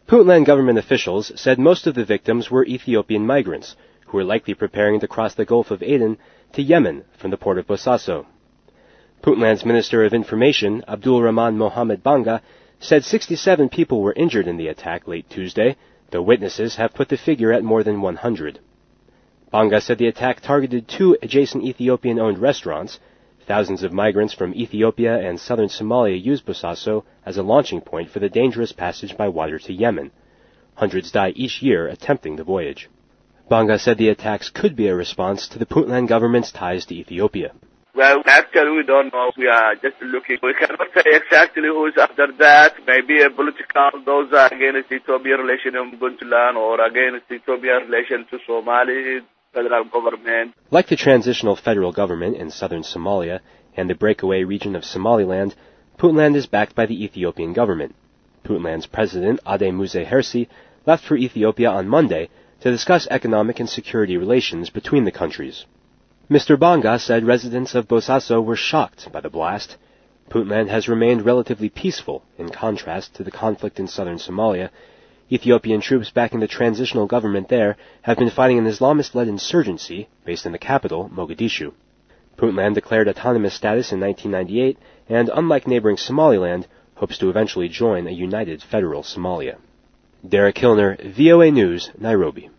Puntland government officials said most of the victims were Ethiopian migrants, who were likely preparing to cross the Gulf of Aden to Yemen from the port of Bosaso. Puntland's Minister of Information, Abdul Rahman Mohammed Banga, said 67 people were injured in the attack late Tuesday, though witnesses have put the figure at more than 100. Banga said the attack targeted 2 adjacent Ethiopian-owned restaurants. Thousands of migrants from Ethiopia and southern Somalia use Bosaso as a launching point for the dangerous passage by water to Yemen. Hundreds die each year attempting the voyage. Banga said the attacks could be a response to the Puntland government's ties to Ethiopia. Well, actually, we don't know. We are just looking. We cannot say exactly who is after that. Maybe a political, those are against Ethiopian relation in Puntland or against Ethiopian relation to Somali federal government. Like the transitional federal government in southern Somalia and the breakaway region of Somaliland, Puntland is backed by the Ethiopian government. Puntland's president, Ade Muse Hersi, left for Ethiopia on Monday to discuss economic and security relations between the countries. Mr. Banga said residents of Bosaso were shocked by the blast. Puntland has remained relatively peaceful, in contrast to the conflict in southern Somalia. Ethiopian troops backing the transitional government there have been fighting an Islamist-led insurgency based in the capital, Mogadishu. Puntland declared autonomous status in 1998 and, unlike neighboring Somaliland, hopes to eventually join a united federal Somalia. Derek Hilner, VOA News, Nairobi.